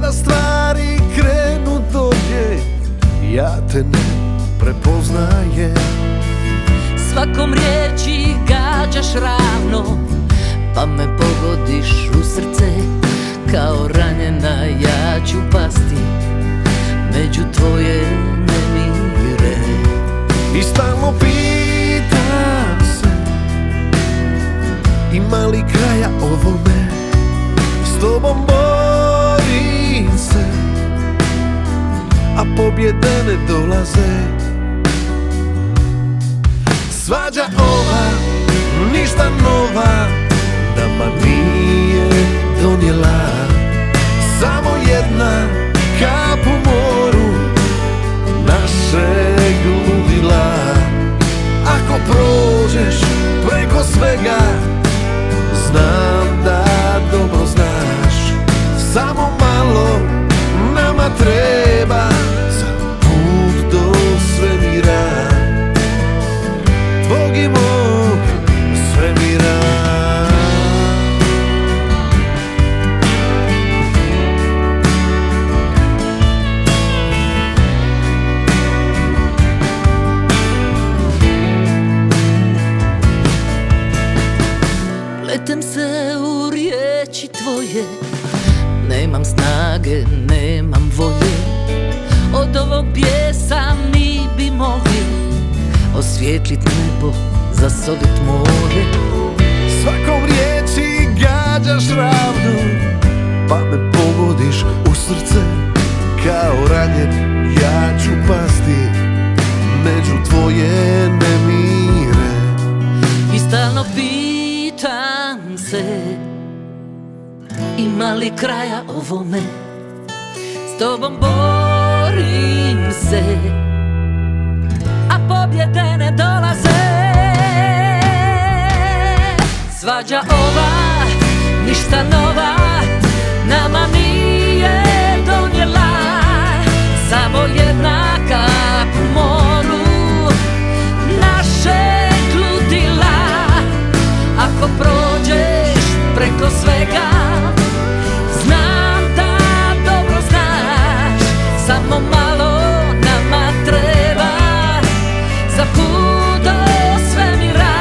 kada stvari krenu dolje, ja te ne prepoznajem. Svakom riječi gađaš ravno, pa me pogodiš u srce. Kao ranjena ja ću pasti među tvoje nemire. I stalno pitam se, ima li kraja ovome? S tobom borim se, a pobjede ne dolaze. Svađa ova, ništa nova, nama nije donijela. Samo jedna kap u moru našeg ludila. Ako prođeš preko svega, znam da dobro znaš. Samo malo nama treba za put do svemira, tvog i mog svemira. Pletem se u riječi tvoje, nemam snage, nemam volje. Od ovog bijesa mi bi mogli osvijetlit nebo, zasolit more. Svakom riječi gađaš ravno, pa me pogodiš u srce. Kao ranjen ja ću pasti među tvoje nemire. I stalno pitam se, ima li kraja ovome? S tobom borim se, a pobjede ne dolaze. Svađa ova, ništa nova, nama nije donijela. Samo jedna kap u moru našeg ludila. Ako prođeš preko svega, znam da dobro znaš. Samo malo nama treba za put do svemira,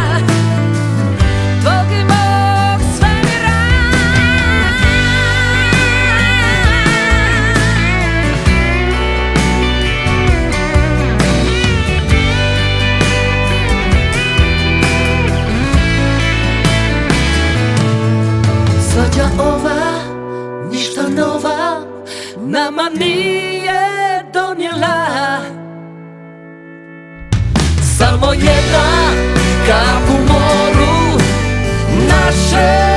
tvog i mog svemira. Svađa ova, ništa nova, nama nije donijela. Samo jedna kap u moru naše